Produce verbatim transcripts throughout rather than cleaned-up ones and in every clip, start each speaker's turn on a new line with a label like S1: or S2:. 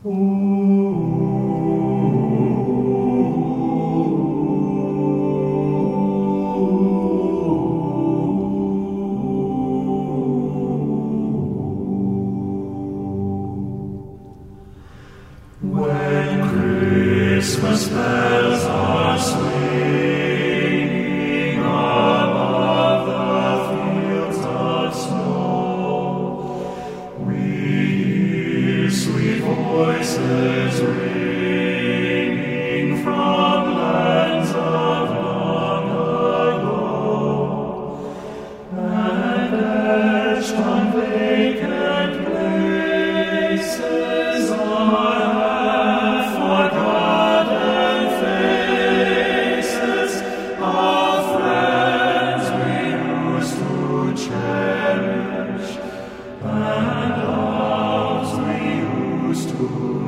S1: When Christmas bells are swinging above the fields of snow, we hear sweet voices ringing from lands of long ago, and etched on vacant places are forgotten faces of friends we used to cherish and loves we used to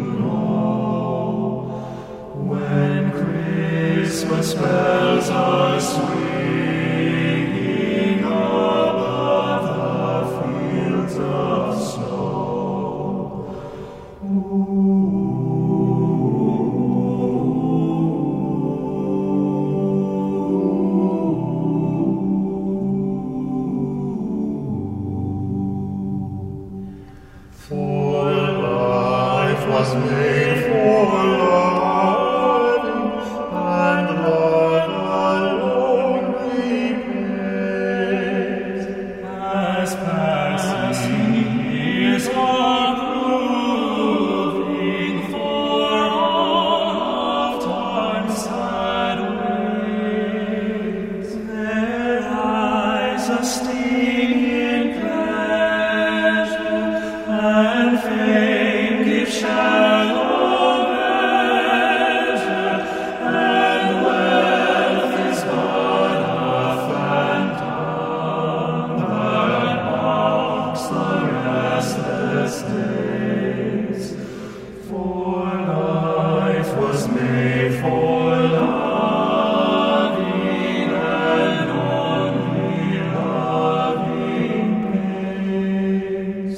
S1: know. When Christmas bells are swinging above the fields of snow. For life was made for loving, and love alone repays. As passing years are proving for all of time's sad ways, there lies a stinging pleasure, and fame gives shallow measure, and wealth is but a phantom that mocks the restless days. For life was made for loving, and only loving pays.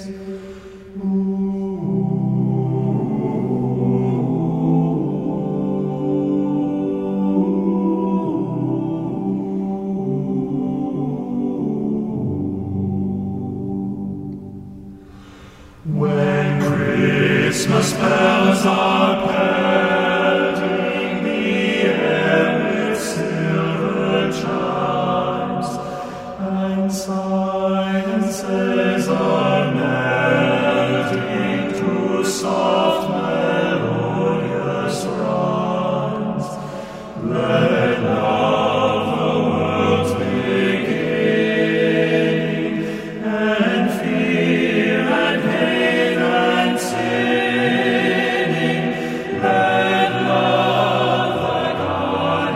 S1: When Christmas bells are pelting the air with silver chimes, and silences are melting to soft melodious rhymes, let love the world's beginning, and fear and hate and sinning, let love the God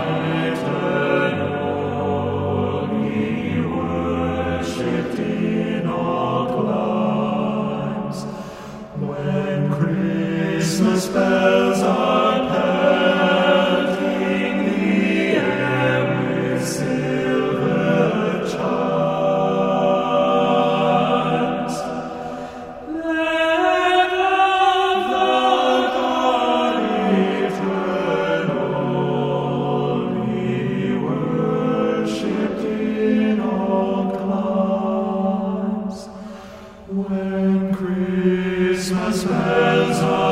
S1: eternal be worshipped in all climes. When Christmas bells are pelting the air with silver chimes, let love the God eternal be worshipped in all climes. When Christmas bells are